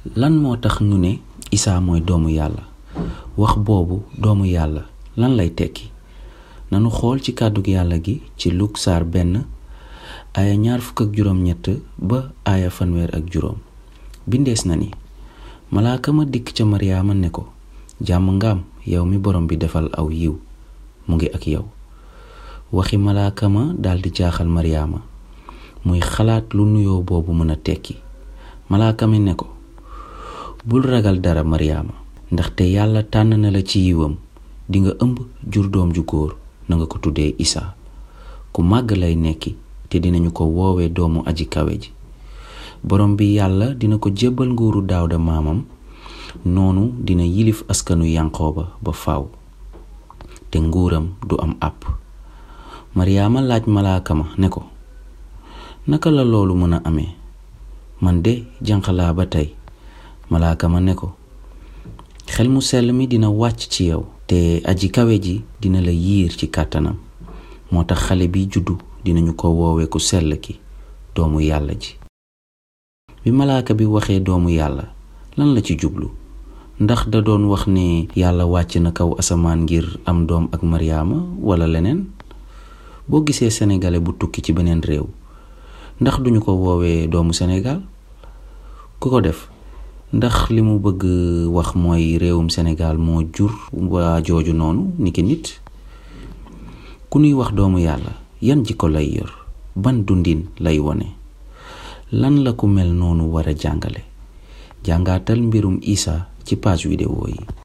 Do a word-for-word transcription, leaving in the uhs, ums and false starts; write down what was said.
lan moo tax ñu ne Isaa mooy doomu yàlla wax boobu doomu yàlla lan lay tekki nanu xool ci kàddug yàlla gi ci Luk saar benn aaya ñaar fukk ak juróom ñett ba aaya fanweer ak juróom bindees na ni malaaka ma dikk ca Maryaama ne ko jàmm ngaam yow mi borom bi defal aw yiw mu ngi ak yow waxi malaaka ma daldi jaaxal Maryaama muy xalaat lu nuyoo boobu mën a tekki malaaka mi ne ko bul ragal dara Maryaama ndaxte yàlla tànn na la ci yiwam dinga ëmb jur doom ju góor na nga ko tuddee Isaa ku màgg lay nekki te dinañu ko woowee doomu aji kawe ji borom bi yàlla dina ko jébbal nguuru Daawda maamam noonu dina yilif askanu Yanqooba ba faaw te nguuram du am àpp Maryaama laaj malaaka ma ne ko naka la loolu mën a amee man de jànq laa ba tey malaaka ma ne ko xel mu sell mi dina wàcc ci yow te aji kawe ji dina la yiir ci kàttanam moo tax xale bi juddu dinañu ko woowe ku sell ki doomu yàlla ji bi malaaka bi waxee doomu yàlla lan la ci jublu ndax da doon wax ne yàlla wàcc na kaw asamaan ngir am doom ak Maryaama wala leneen boo gisee sénégalais bu tukki ci beneen réew ndax duñu ko woowee doomu Sénégal ku ko def ndax li mu bëgg wax mooy réewum Sénégal moo jur waa jooju noonu niki nit ku nuy wax doomu yàlla yan jikko lay yor ban dundin lay wone lan la ku mel noonu war a jàngale jàngaatal mbirum Isaa ci page vidéo yi